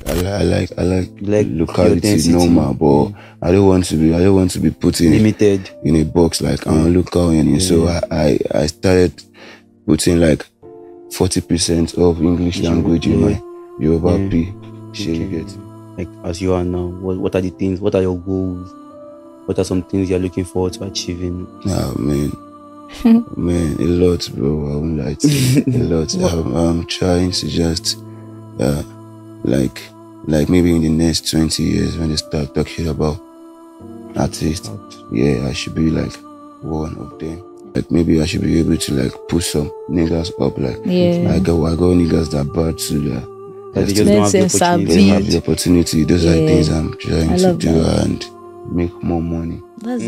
I like Like locality normal, but I don't want to be put in limited in a box like local. So I started putting like 40% of English language in my Yoruba P. Share you get. Like as you are now, what are the things? What are your goals? What are some things you're looking forward to achieving? Man, a lot, bro. I won't lie to you. A lot. I'm trying to just, like maybe in the next 20 years when they start talking about artists, I should be like one of them. Like maybe I should be able to like push some niggas up. Like I got niggas that bad to that they just don't have the opportunity. Those are things I'm trying to do and make more money.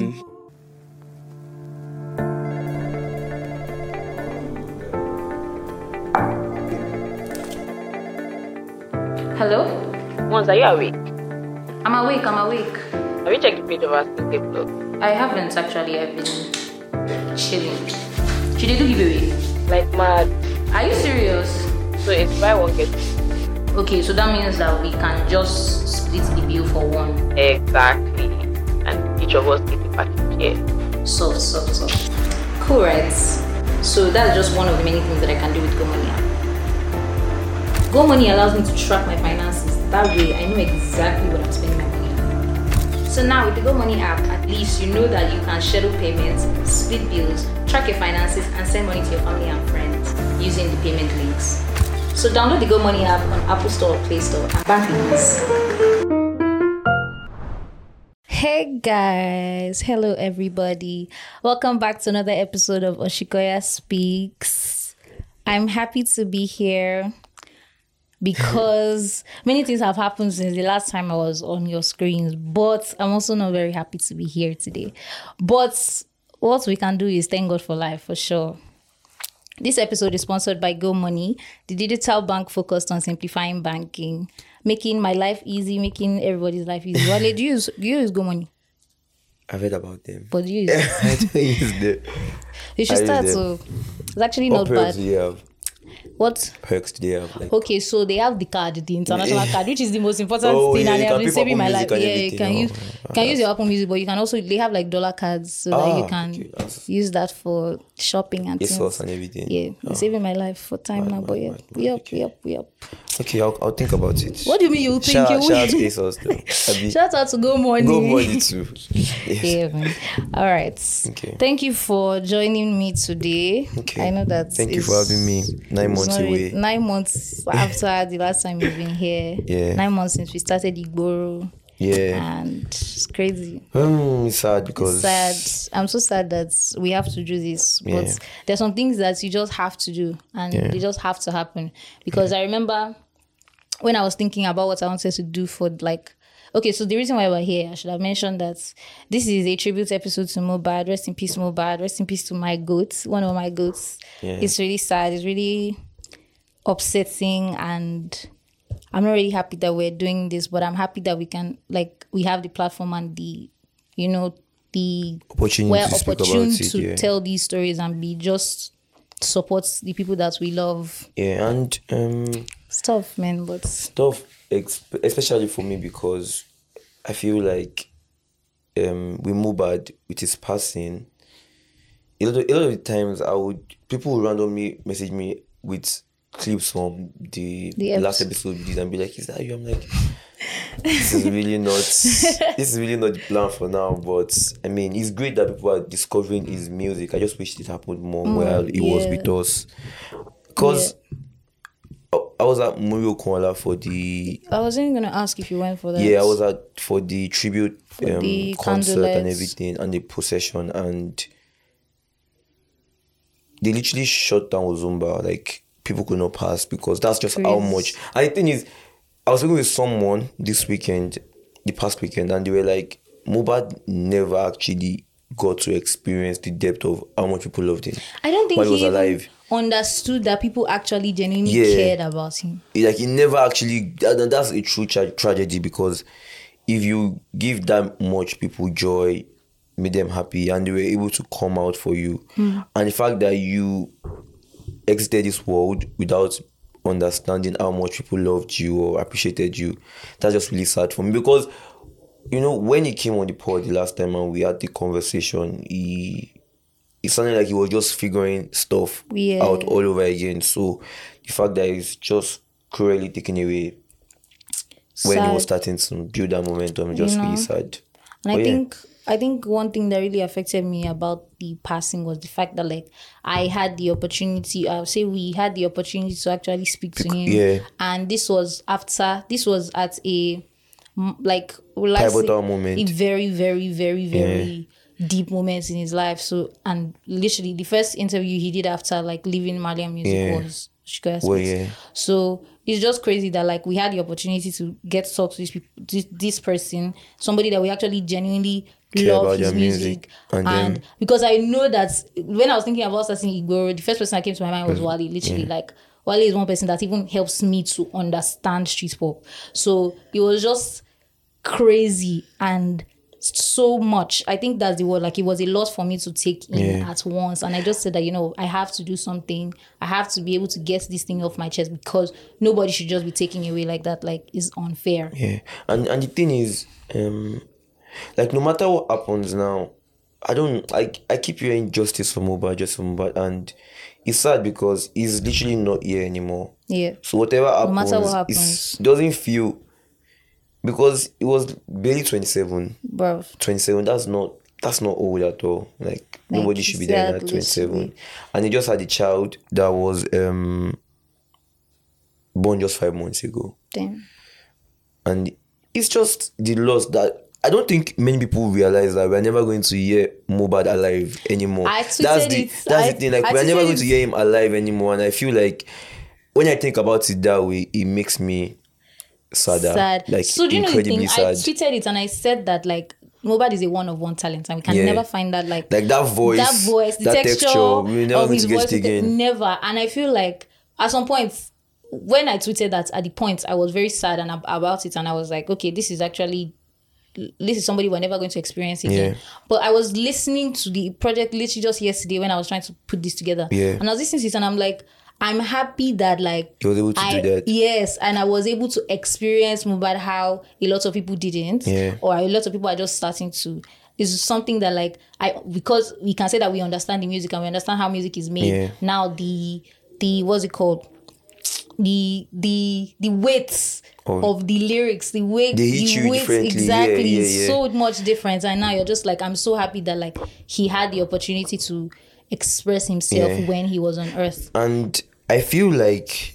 Hello? Mons, are you awake? I'm awake. Have you checked the page of our Stay Blog? I haven't actually. I've been chilling. Should they do giveaway? Like mad. Are you serious? So it's buy one get two. Okay, so that means that we can just split the bill for one. Exactly. And each of us get a package here. Soft. Cool, right? So that's just one of the many things that I can do with GoMoney app. GoMoney allows me to track my finances. That way, I know exactly what I'm spending my money on. So now with the GoMoney app, at least you know that you can schedule payments, split bills, track your finances, and send money to your family and friends using the payment links. So download the GoMoney app on Apple Store or Play Store and bank with ease. Hey guys, hello everybody. Welcome back to another episode of Oshikoya Speaks. I'm happy to be here because many things have happened since the last time I was on your screens, but I'm also not very happy to be here today. But what we can do is thank God for life, for sure. This episode is sponsored by GoMoney, the digital bank focused on simplifying banking, making my life easy, making everybody's life easy. Wale, do you use GoMoney? I've heard about them. But do you use it? I don't use them. You should start. So it's actually not bad. Do you have? What Perks do they have? Like, okay, so they have the card, the international card, which is the most important thing, and they have been saving my life. Yeah, you can use your Apple Music, but you can also, they have like dollar cards so that you can use that for shopping and things. And everything. Yeah, it's saving my life for time now, but yep. Okay, I'll think about it. What do you mean you think? Shout out to ASOS though. Shout out to GoMoney. GoMoney too. Yes. Yeah, man. All right. Okay. Thank you for joining me today. Okay. I know that. Thank you for having me. 9 months away. 9 months after the last time you've been here. Yeah. 9 months since we started Igboro. Yeah. And it's crazy. It's sad because... It's sad. I'm so sad that we have to do this. But there's some things that you just have to do. And they just have to happen. Because I remember when I was thinking about what I wanted to do for like... Okay, so the reason why we're here, I should have mentioned that this is a tribute episode to Mohbad. Rest in peace, Mohbad. Rest in peace to my goats. One of my goats. Yeah. It's really sad. It's really upsetting, and I'm not really happy that we're doing this, but I'm happy that we can, like, we have the platform and the, you know, the opportunity to tell these stories and be just support the people that we love. Yeah, and stuff, man, but stuff, especially for me, because I feel like with Mohbad, with his passing, a lot of the times people would randomly message me with clips from the last episode we did and be like, is that you? I'm like, this is really not the plan for now, but I mean, it's great that people are discovering his music. I just wish it happened more while he was with us, because I was at Murio Kuala for the... I wasn't going to ask if you went for that. Yeah, I was for the tribute the concert and everything, and the procession, and they literally shut down Ozumba. Like, people could not pass because that's just how much. And the thing is, I was talking with someone the past weekend, and they were like, Mohbad never actually got to experience the depth of how much people loved him. I don't think he was alive. Understood that people actually genuinely cared about him. Like, he never actually... That's a true tragedy, because if you give that much people joy, made them happy, and they were able to come out for you, and the fact that you exited this world without understanding how much people loved you or appreciated you. That's just really sad for me because, when he came on the pod the last time and we had the conversation, it sounded like he was just figuring stuff out all over again. So the fact that he's just cruelly taken away when he was starting to build that momentum, just really sad. And I think one thing that really affected me about the passing was the fact that like I had the opportunity, we had the opportunity to actually speak to him. Yeah. And this was at a pivotal moment. A very, very, very, very deep moments in his life. So, and literally the first interview he did after like leaving Malian Music was So it's just crazy that like we had the opportunity to get to talk to this person, somebody that we actually genuinely love his music. And because I know that when I was thinking about starting Igboro, the first person that came to my mind was Wale. Literally, like Wale is one person that even helps me to understand street pop. So it was just crazy and so much. I think that's the word. Like it was a lot for me to take in at once. And I just said that, I have to do something. I have to be able to get this thing off my chest because nobody should just be taking away like that. Like it's unfair. Yeah. And the thing is, like no matter what happens now, I keep hearing justice for Mohbad, and it's sad because he's literally not here anymore. Yeah. So whatever happens, no matter what happens, it doesn't feel, because it was barely 27. Bro. 27, that's not old at all. Like nobody should be there at 27. And he just had a child that was born just 5 months ago. Damn. And it's just the loss that I don't think many people realize that we're never going to hear Mohbad alive anymore. That's the thing. Like we're never going to hear him alive anymore. And I feel like when I think about it that way, it makes me sad. Like so do you know the thing? Sad. I tweeted it and I said that like Mohbad is a one-of-one talent and we can never find that like that voice, the texture we're never going to get it again. Never. And I feel like at some point when I tweeted that, at the point I was very sad and about it, and I was like, okay, this is somebody we're never going to experience again. But I was listening to the project literally just yesterday when I was trying to put this together. And I was listening to it and I'm like, I'm happy that like you was able to do that. Yes, and I was able to experience Mohbad how a lot of people didn't, or a lot of people are just starting to. It's something that like because we can say that we understand the music and we understand how music is made. Now the what's it called? The weights of the lyrics, the weight, they hit you differently. Exactly, so much different. And now you're just like, I'm so happy that like he had the opportunity to express himself when he was on earth. And I feel like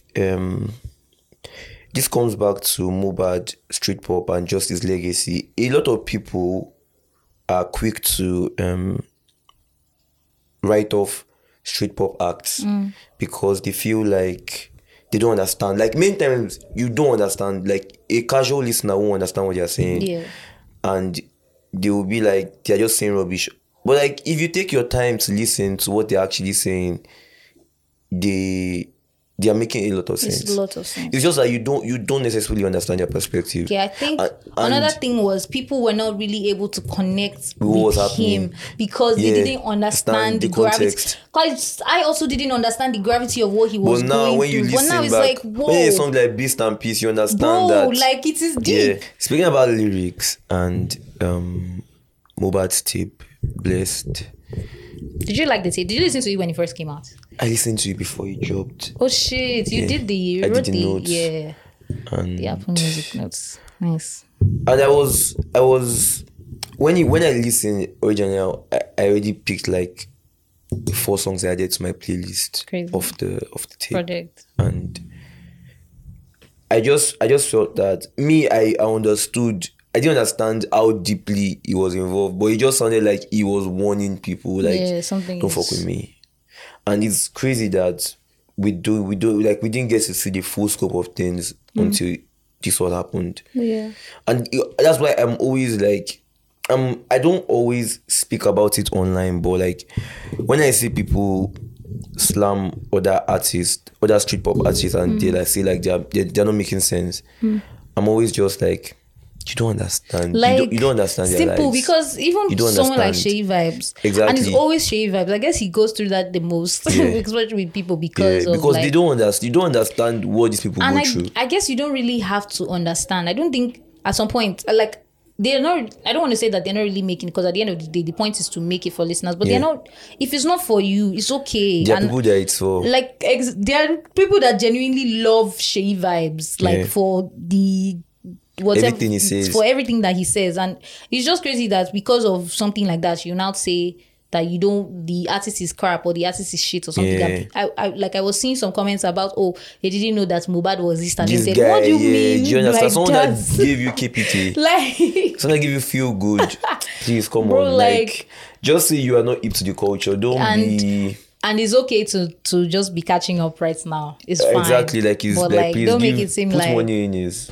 this comes back to Mohbad, street pop, and just his legacy. A lot of people are quick to write off street pop acts because they feel like they don't understand. Like many times you don't understand. Like a casual listener won't understand what you're saying, and they will be like they're just saying rubbish. But like if you take your time to listen to what they're actually saying, they are making a lot of sense. It's a lot of sense. It's just that you don't necessarily understand their perspective. Yeah, I think another thing was people were not really able to connect with him because they didn't understand the gravity. Because I also didn't understand the gravity of what he was going through. But now when you listen back, like, whoa. When it's something like Beast and Peace, you understand that. Like it is deep. Yeah. Speaking about lyrics and Mohbad's tape, Blessed. Did you like the tape? Did you listen to it when it first came out? I listened to it before it dropped. Oh shit! You did I wrote did the notes. And the Apple Music notes. Nice. And I was when I listened originally, I already picked like 4 songs I added to my playlist of the tape Project. And I just felt that I understood. I didn't understand how deeply he was involved, but it just sounded like he was warning people, like, don't fuck with me. And it's crazy that we didn't get to see the full scope of things until this what happened. Yeah. And that's why I'm always like, I don't always speak about it online, but like when I see people slam other street pop artists, and they like say like they're not making sense, I'm always just like, You don't understand. Like, you don't understand their simple, lives. because even You don't someone like understand. Shay Vibes, Exactly. and it's always Shay Vibes. I guess he goes through that the most, especially with people because of like, they don't understand. You don't understand what these people and go through. I guess you don't really have to understand. I don't think at some point, like, they're not, I don't want to say that they're not really making, because at the end of the day, the point is to make it for listeners, but they're not, if it's not for you, it's okay. There are And people that it's for. like, there are people that genuinely love Shay Vibes, like, for the whatever, Everything he says. for everything that he says. And it's just crazy that because of something like that, you now say that you don't, the artist is crap or the artist is shit or something. Yeah. I was seeing some comments about, oh, they didn't know that Mohbad was this, and This they said, guy, what do you yeah, mean? do you understand? Like Someone that? that gave you KPT. Like, Someone that give you feel good. Please come Bro, on. Like, just say you are not hip to the culture. Don't be. and it's okay to just be catching up right now. It's fine. Exactly, like he's but like, please don't give, make it seem put like money in his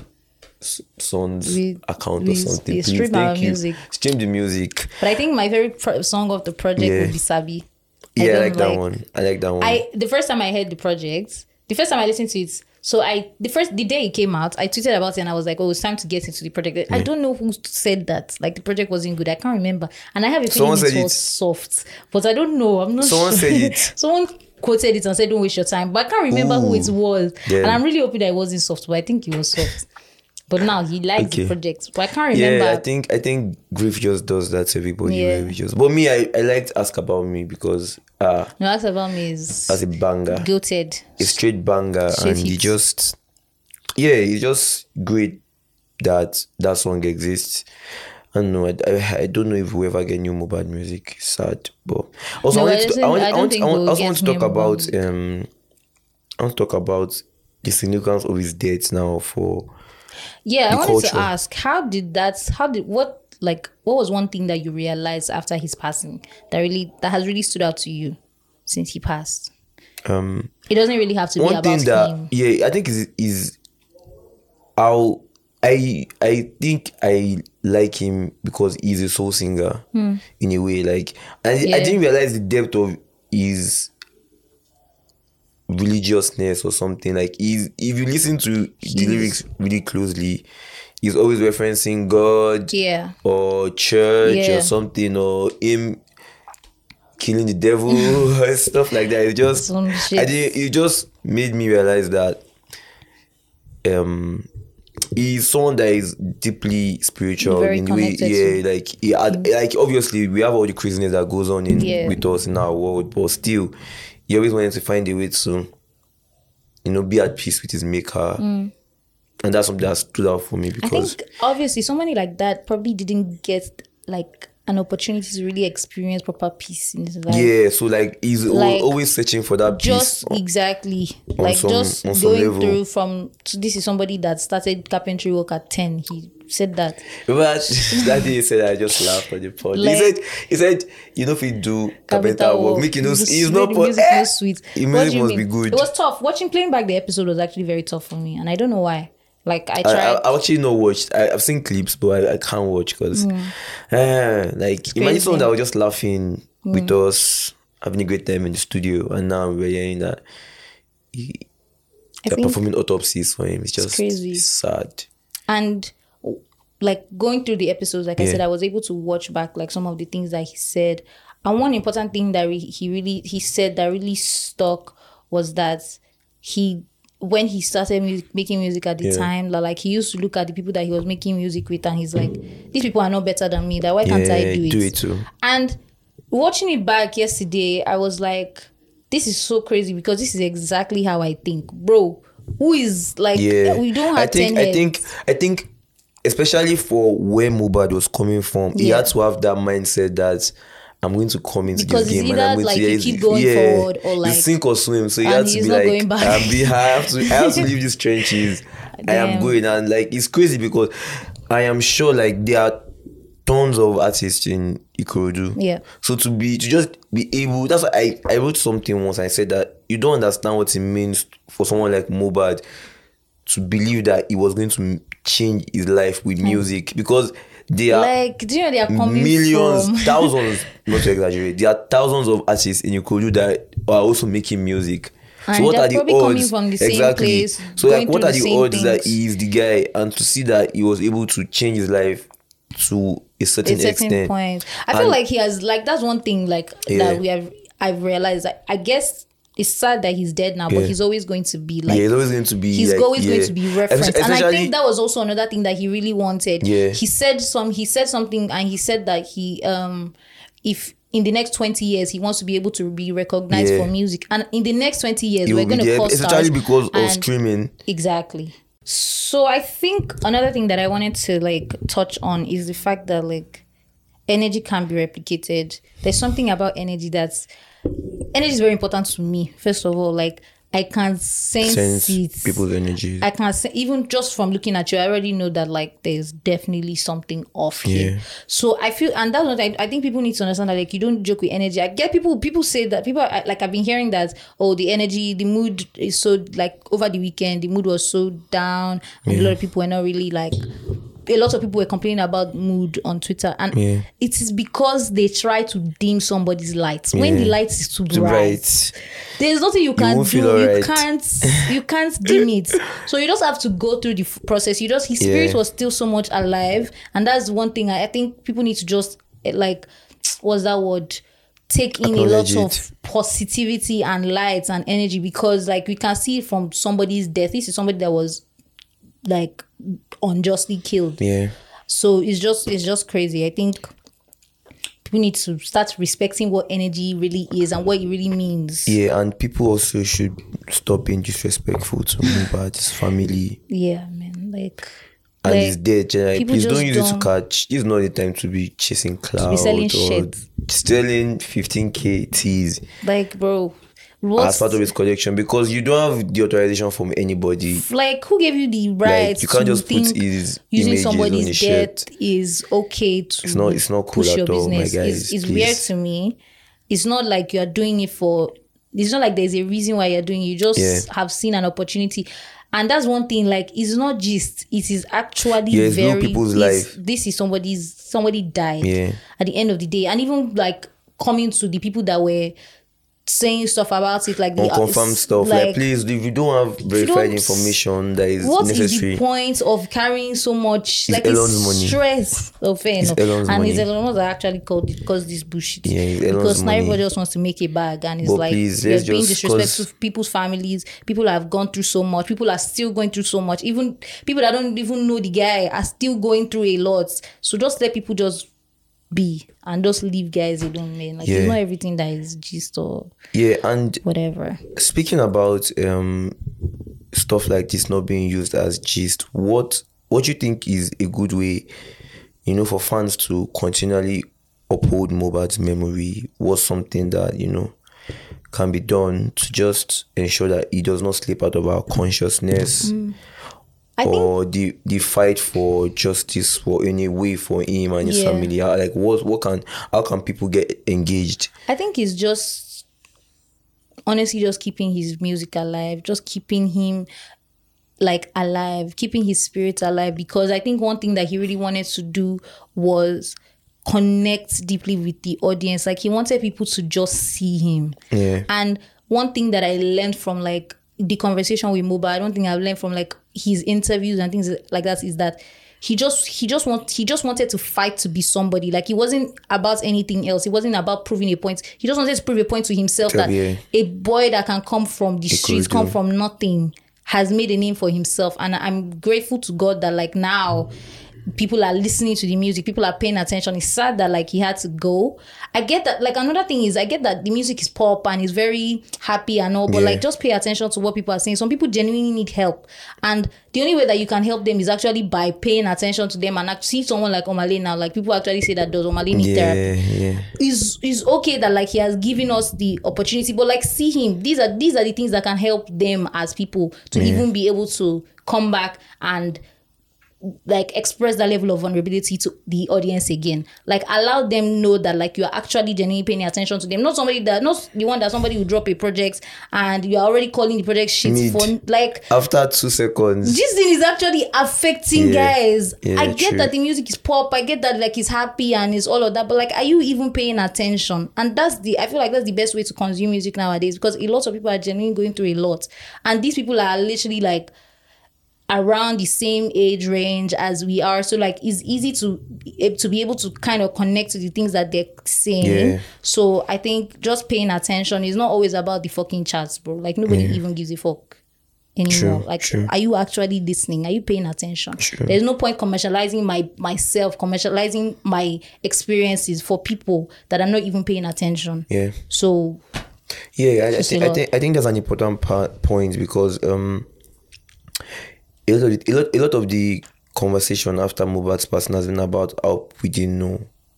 son's account or we something. Please, stream our thank you. music. Stream the music. But I think my favorite song of the project Yeah. would be Sabi. Yeah, I don't like that one. I like that one. The first time I heard the project, the first time I listened to it, so the day it came out, I tweeted about it and I was like, oh, it's time to get into the project. I don't know who said that. Like, the project wasn't good. I can't remember. And I have a feeling Someone said it was it. soft. But I don't know. I'm not Someone sure. said it. Someone quoted it and said, don't waste your time. But I can't remember who it was. Yeah. And I'm really hoping that it wasn't soft, but I think it was soft. But now he likes the Okay. project. But I can't remember. Yeah, I think Griff just does that to everybody. Yeah. Where we just, but me, I liked Ask About Me because No, Ask About Me is as a banger, goated. a straight banger, Straight and he hits. just, it's just great that that song exists. I don't know. I don't know if we ever get new Mohbad music. It's sad, but also No, I I want don't think we'll also get want to talk new about Mohbad I want to talk about the significance of his death now for. Yeah, I the wanted to culture. ask, what was one thing that you realized after his passing that has really stood out to you since he passed? It doesn't really have to be One about thing that him. I think is how I think I like him because he's a soul singer in a way. Like, I didn't realize the depth of his religiousness or something. Like, if you listen to the lyrics really closely, he's always referencing God, Yeah. or church, Yeah. or something, or him killing the devil, stuff like that. It just, Some shit. it just made me realize that he's someone that is deeply spiritual Very in the way. connected Yeah, to- like he had, like obviously we have all the craziness that goes on with us in our world, but still, he always wanted to find a way to, be at peace with his maker. And that's something that stood out for me I because think obviously somebody like that probably didn't get like an opportunity to really experience proper peace in his life. yeah, so like he's Like, always searching for that Just peace. exactly like some- just on some going level. through from. So this is somebody that started carpentry work at 10. He said that. But that day he said, I just laughed at the pod. Like- he said, if you do carpenter work, make it Just he's make not the put. music no sweet. The What music do you must be mean? good. It was tough. Playing back the episode was actually very tough for me, and I don't know why. Like I I tried. actually not watched. I've seen clips, but I can't watch because, like, imagine someone that was just laughing with us, having a great time in the studio, and now we're hearing that I they're think- performing autopsies for him. It's just crazy. it's sad. And like going through the episodes, like I Yeah. said, I was able to watch back like some of the things that he said. And one important thing that he said that really stuck was that when he started making music at the time, like he used to look at the people that he was making music with, and he's like, these people are not better than me. That why can't I do it? too. And watching it back yesterday, I was like, this is so crazy because this is exactly how I think, bro. Who is like, we don't have 10 heads. I think especially for where Mohbad was coming from, he Yeah. had to have that mindset that I'm going to come into Because this it's game and either, I'm going like, to you keep going forward or, like, you sink or swim. So you and have to he's be not like, going back. I have to leave these trenches. I am Damn. going, and like it's crazy because I am sure like there are tons of artists in Ikorodu. Yeah. So to just be able, that's why I wrote something once. I said that you don't understand what it means for someone like Mohbad to believe that he was going to change his life with music, because there are Like, do you know they are coming millions, from? thousands, not to exaggerate, there are thousands of artists in Ikorodu that are also making music. And So what they're are the probably coming odds? from the same Exactly. place, So like, going what through are the the same odds that things. he is the guy, and to see that he was able to change his life to a certain extent. Point. I feel And- like he has, like, that's one thing, like, Yeah. that I've realized. I guess it's sad that he's dead now, but Yeah. he's always going to be like, Yeah, he's always going to be. he's like, always going yeah. to be referenced. And I Especially- think that was also another thing that he really wanted. Yeah. He said something, and he said that he if in the next 20 years he wants to be able to be recognized Yeah. for music, and in the next 20 years he we're will be going to there, call stars, especially because of and- streaming. Exactly. So I think another thing that I wanted to like touch on is the fact that like energy can be replicated. There's something about energy is very important to me. First of all, like I can sense it. People's energy. I can say, even just from looking at you, I already know that like there's definitely something off here. Yeah. So I feel, and that's what I think people need to understand, that like you don't joke with energy. I get people say that, like I've been hearing that, oh, the energy, the mood is so, like over the weekend the mood was so down, and a lot of people were not really like, a lot of people were complaining about mood on Twitter, and it is because they try to dim somebody's lights. When the light is too bright, there's nothing you can won't do. feel You alright. you can't dim it. So you just have to go through the process. His spirit was still so much alive, and that's one thing I think people need to just like, what's that word? Take in a lot Acknowledge of positivity and light and energy, because like we can see from somebody's death. This is somebody that was like unjustly killed. Yeah. So it's just crazy. I think people need to start respecting what energy really is and what it really means. Yeah, and people also should stop being disrespectful to Mohbad's family Yeah, man. Like, and his dead. Generally, people please don't just use it to don't- catch. This is not the time to be chasing clout selling or shit. selling 15k teas like, bro, as what's part of his collection, because you don't have the authorization from anybody. like, who gave you the right Like, you can't to just put think his using images on somebody's his death shirt. is okay to It's not cool push at your all, my business? guys, It's please. weird to me. It's not like you're doing it for, it's not like there's a reason why you're doing it. You just have seen an opportunity. And that's one thing, like, it's not just, it is actually It's real very, people's it's- life. this is somebody died Yeah. at the end of the day. And even like coming to the people that were saying stuff about it, like the Unconfirmed stuff. Like, please, if you don't have verified information that is what is necessary, the point of carrying so much, like, Elon's it's money. stress? Oh, fair enough. Elon's And money. it's Elon that actually caused this bullshit. Yeah, it's Elon's because now money. everybody just wants to make a bag, and it's But like, please, you're let's being just- disrespectful 'cause- to people's families. People have gone through so much. People are still going through so much. Even people that don't even know the guy are still going through a lot. So just let people just be and just leave guys alone, man. Like, it's not everything that is gist or yeah. And whatever. speaking about stuff like this not being used as gist, what do you think is a good way, for fans to continually uphold Mohbad's memory? What's something that can be done to just ensure that he does not slip out of our consciousness? I think Or the fight for justice for any way for him and his family? How can people get engaged? I think it's just, honestly, just keeping his music alive, just keeping him like alive, keeping his spirit alive. Because I think one thing that he really wanted to do was connect deeply with the audience. Like, he wanted people to just see him. Yeah. And one thing that I learned from like the conversation with Mohbad, I don't think I've learned from like his interviews and things like that, is that he just wanted to fight to be somebody. Like, it wasn't about anything else. It wasn't about proving a point. He just wanted to prove a point to himself that a boy that can come from the streets, come from nothing, has made a name for himself. And I'm grateful to God that like now people are listening to the music, people are paying attention. It's sad that like he had to go. I get that. Like, another thing is, I get that the music is pop and it's very happy and all, but like, just pay attention to what people are saying. Some people genuinely need help, and the only way that you can help them is actually by paying attention to them. And actually, see someone like Omah Lay now, like, people actually say that, does Omah Lay need therapy? Yeah. Is okay that like he has given us the opportunity, but like, see him. These are the things that can help them as people to even be able to come back and like express that level of vulnerability to the audience again. Like allow them know that like you are actually genuinely paying attention to them. Not the one that somebody will drop a project and you are already calling the project shit for like after 2 seconds. This thing is actually affecting guys. I get true. that the music is pop. I get that like it's happy and it's all of that. But like, are you even paying attention? And I feel like that's the best way to consume music nowadays, because a lot of people are genuinely going through a lot. And these people are literally like around the same age range as we are, so like it's easy to be able to kind of connect to the things that they're saying. So I think just paying attention is not always about the fucking charts, bro. Like nobody even gives a fuck anymore. Are you actually listening? Are you paying attention? There's no point commercializing myself, commercializing my experiences for people that are not even paying attention. So I think that's an important point, because a lot of the conversation after Mohbad's passing has been about how we didn't know.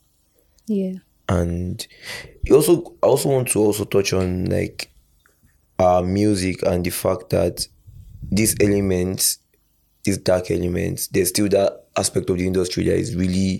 And I also want to touch on like music and the fact that these elements, these dark elements, there's still that aspect of the industry that is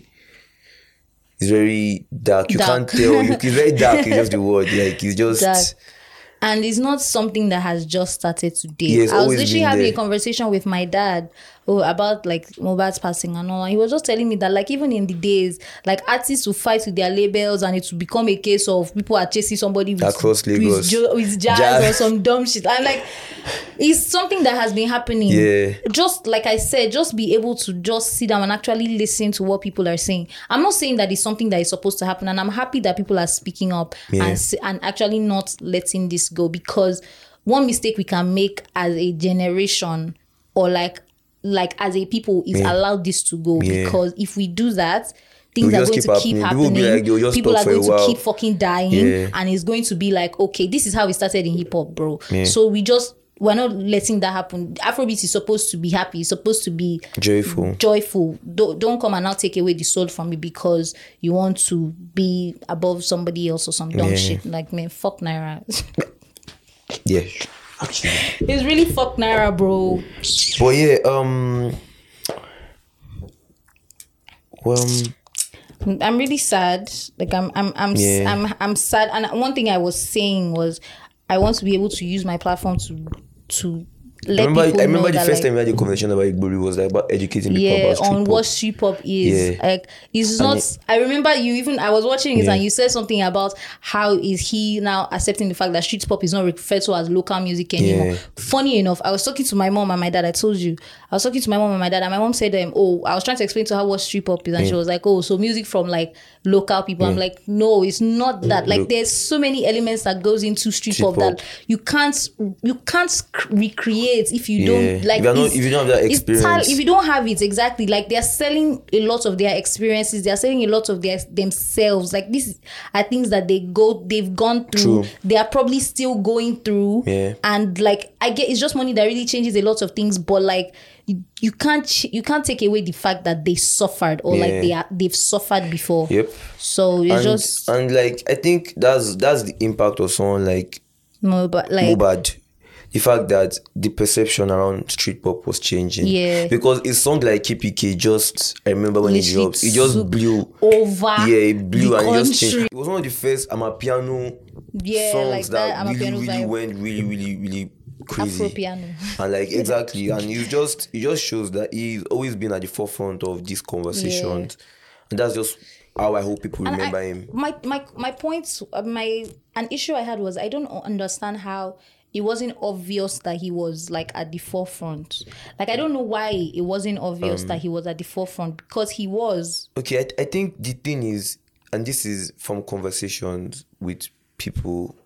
very dark. You can't tell. It's very dark. It's just the word. Like it's just dark. And it's not something that has just started today. I was literally having a conversation with my dad about like Mohbad's passing and all. And he was just telling me that like even in the days, like artists will fight with their labels and it will become a case of people are chasing somebody across Lagos with jazz or some dumb shit. And like it's something that has been happening. Just like I said, just be able to just sit down and actually listen to what people are saying. I'm not saying that it's something that is supposed to happen, and I'm happy that people are speaking up and actually not letting this go, because one mistake we can make as a generation or like as a people is allow this to go, because if we do that, things are going to keep happening. People are going to keep fucking dying, and it's going to be like, okay, this is how we started in hip hop, bro. So we're not letting that happen. Afrobeat is supposed to be happy. It's supposed to be joyful. Don't come and now take away the soul from me because you want to be above somebody else or some dumb shit. Like, man, fuck Naira. Actually, it's really fuck Naira, bro. But I'm really sad. Like I'm sad. And one thing I was saying was I want to be able to use my platform to let people know. I remember the first time we had a conversation about Igbori was like about educating people about on what street pop is. Like it's not. I remember I was watching it and you said something about how is he now accepting the fact that street pop is not referred to as local music anymore. Funny enough, I was talking to my mom and my dad. I told you I was talking to my mom and my dad, and my mom said I was trying to explain to her what street pop is, and she was like, so music from like local people. I'm like, no, it's not that. Like there's so many elements that goes into street pop that you can't recreate if you don't like. If you don't have that experience, if you don't have it, exactly. Like they're selling a lot of their experiences. They're selling a lot of themselves. Like these are things that they've gone through. They are probably still going through. And like I get, it's just money that really changes a lot of things. But like you can't take away the fact that they suffered or like they've suffered before. So it's and like I think that's the impact of someone like Mohbad. The fact that the perception around street pop was changing. Because a song like KPK I remember when it dropped, it just blew over. It blew and it just changed. It was one of the first Amapiano songs like that really went really crazy. Afro-piano. And like exactly, and it just shows that he's always been at the forefront of these conversations. And that's just how I hope people remember him. My point, an issue I had was I don't understand how it wasn't obvious that he was like at the forefront. Like I don't know why it wasn't obvious that he was at the forefront, because he was. Okay, I think the thing is, and this is from conversations with people,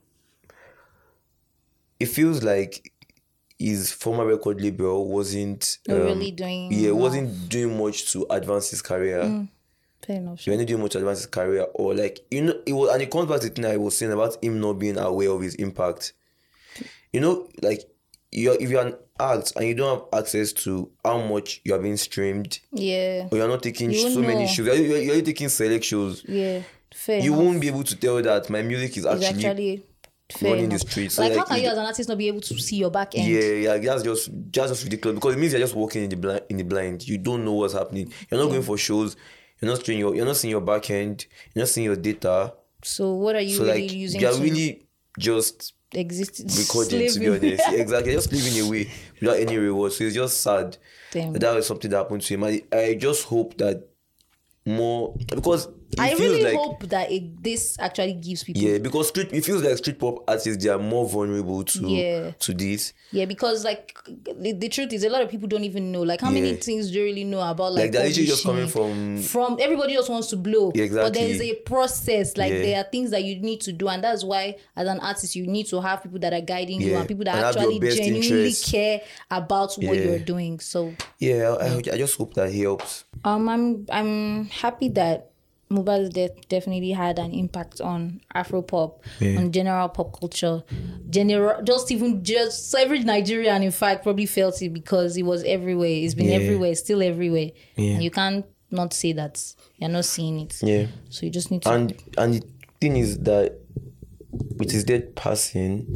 it feels like his former record label wasn't really doing wasn't doing much to advance his career. Fair enough. He wasn't doing much to advance his career, or like it was, and it comes back to the thing I was saying about him not being aware of his impact. Like if you're an act and you don't have access to how much you are being streamed, or you're not taking many shows, you're taking select shows. Fair you enough. won't be able to tell that my music is actually Fair running the enough. streets. So Like, how can you as an artist not be able to see your back end? Yeah, that's just ridiculous because it means you're just walking in the blind. You don't know what's happening. You're not going for shows. You're not seeing your back end. You're not seeing your data. So what are you So really like using you're to really just exist? recording, to be honest. Exactly. Just living away without any reward. So it's just sad Damn. that was something that happened to him. I just hope that more, because I it feels really like, hope that this actually gives people. yeah, because it feels like street pop artists, they are more vulnerable to this. Yeah, because like the truth is, a lot of people don't even know. Like, how many things do you really know about like they're literally just coming from everybody just wants to blow. Yeah, exactly. But there's a process. Like there are things that you need to do, and that's why as an artist you need to have people that are guiding you and people that actually genuinely care about what you're doing. So yeah, I just hope that helps. I'm happy that Mohbad's death definitely had an impact on Afropop, on general pop culture, just every Nigerian, in fact, probably felt it because it was everywhere. It's been everywhere, still everywhere, and you can't not say that you're not seeing it. Yeah. So you just need to. And the thing is that with his death passing,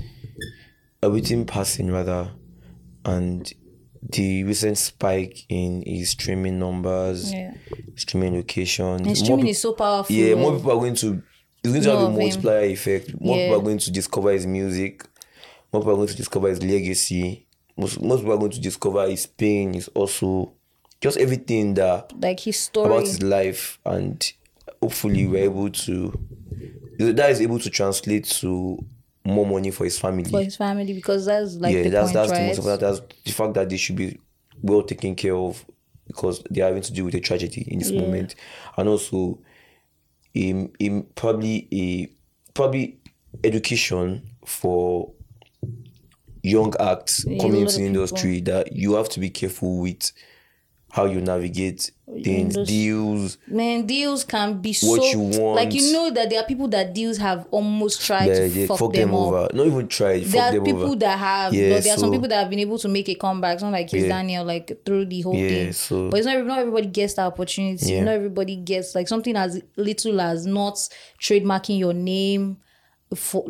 and the recent spike in his streaming numbers, streaming locations. And streaming is so powerful. Yeah, more people are going to. It's going to have a More of multiplier effect. More people are going to discover his music. More people are going to discover his legacy. Most people are going to discover his pain. His also just everything that like his story about his life, and hopefully we're able to. That is able to translate to more money for his family. Because that's like the that's point, the right? most important. That's the fact that they should be well taken care of because they are having to deal with a tragedy in this moment, and also probably education for young acts coming into the industry, that you have to be careful with how you navigate things, deals. Man, deals can be what so... you want. Like, you know that there are people that deals have almost tried to fuck them over. Not even tried, there fuck them over. There are people that have... there are some people that have been able to make a comeback. It's not like Kiss Daniel, like, through the whole thing. But it's not everybody gets that opportunity. Not everybody gets, like, something as little as not trademarking your name for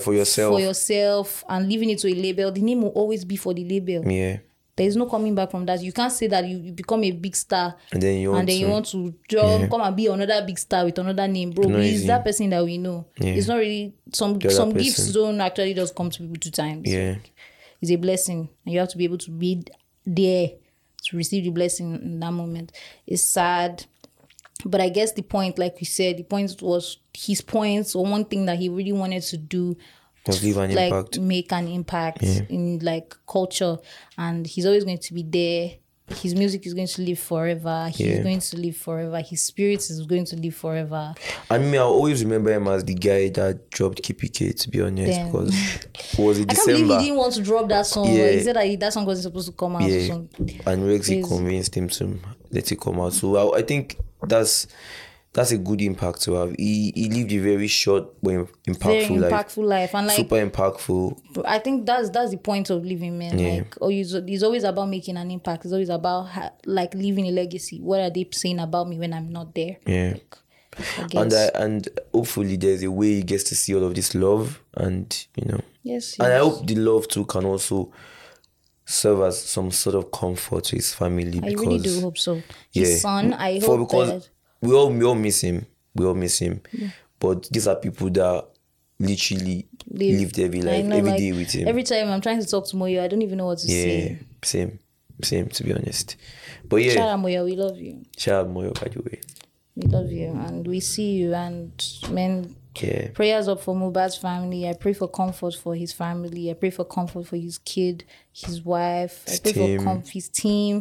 yourself and leaving it to a label. The name will always be for the label. Yeah. There is no coming back from that. You can't say that you become a big star and then you want to come and be another big star with another name, bro. It's that person that we know. It's not really some gifts don't actually just come to people 2 times. Yeah, it's a blessing, and you have to be able to be there to receive the blessing in that moment. It's sad, but I guess the point, like we said, the point was his points, or one thing that he really wanted to do. Leave an impact. Make an impact in like culture, and he's always going to be there. His music is going to live forever. He's going to live forever. His spirit is going to live forever. I mean, I'll always remember him as the guy that dropped KPK, to be honest, because it was in December. I can't believe he didn't want to drop that song. He said that song wasn't supposed to come out. And Rexy convinced him to let it come out. So I think that's a good impact to have. He lived a very short but impactful life. And like, super impactful. I think that's the point of living, man. Like, it's always about making an impact. It's always about like leaving a legacy. What are they saying about me when I'm not there? Yeah. Like, and hopefully there's a way he gets to see all of this love, and Yes. And I hope the love too can also serve as some sort of comfort to his family. I really do hope so. His son, I hope because we all miss him. Yeah. But these are people that literally lived every life, every day with him. Every time I'm trying to talk to Moyo, I don't even know what to say. Same, to be honest. But yeah. Shout out Moyo, we love you. Shout out Moyo, by the way. We love you and we see you, and man, prayers up for Mohbad's family. I pray for comfort for his family. I pray for comfort for his kid, his wife. I pray for his team.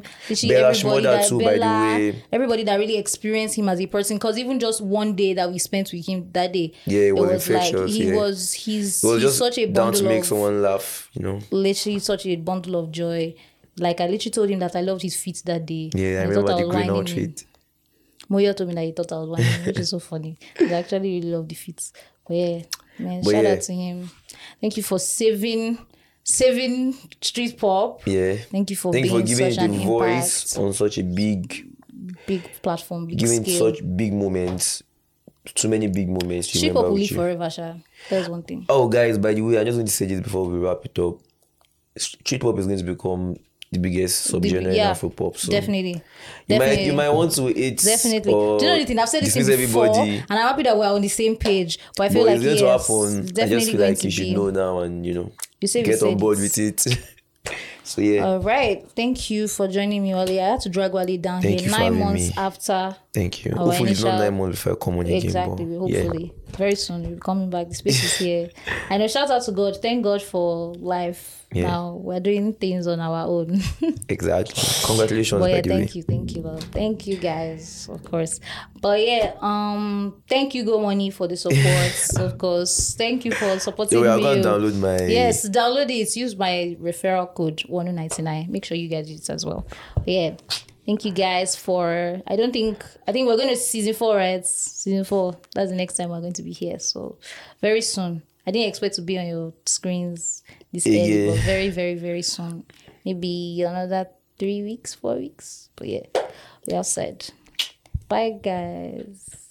Everybody that really experienced him as a person. Because even just one day that we spent with him that day, it was infectious. He's just such a down to make someone laugh, Literally such a bundle of joy. Like, I literally told him that I loved his feet that day. Yeah, I remember the green outfit. Moyo told me that he thought I was whining, which is so funny. I actually really love the fits. But yeah, man, shout out to him. Thank you for saving street pop. Yeah. Thank you for giving such the an voice impact. On such a big platform, big giving scale. such big moments too many big moments. to Street remember pop will with live you. forever, Sha. That's one thing. Oh, guys, by the way, I'm just going to say this before we wrap it up. Street pop is going to become the biggest subgenre in Afro pop. So Definitely. you might want to eat. Definitely. Do you know anything? I've said this thing dismiss before, everybody. and I'm happy that we're on the same page. But I feel But like it's going to happen. it's I definitely just feel going like to you should be. know now and You say we get on said board it. with it. So yeah, All right. Thank you for joining me, Wale. I had to drag Wale down Thank here you for 9 having months me. after. thank you. Our Hopefully it's not initial- 9 months before I come on again. Exactly. but Hopefully. Very soon you'll be coming back. The space is here. I know, shout out to God. Thank God for life. Yeah. Now we're doing things on our own. Exactly. Congratulations, But by yeah, the way. thank you, love. Thank you guys, of course. But yeah, thank you, Go Money, for the support, of course. Thank you for supporting Yo, I'm me. going to download my. Yes, download it. Use my referral code 1099. Make sure you guys use it as well. But yeah, thank you guys for. I think we're going to season 4, right? Season 4. That's the next time we're going to be here. So very soon. I didn't expect to be on your screens this early, but very, very, very soon. Maybe another 3 weeks, 4 weeks. But yeah, we all said. Bye, guys.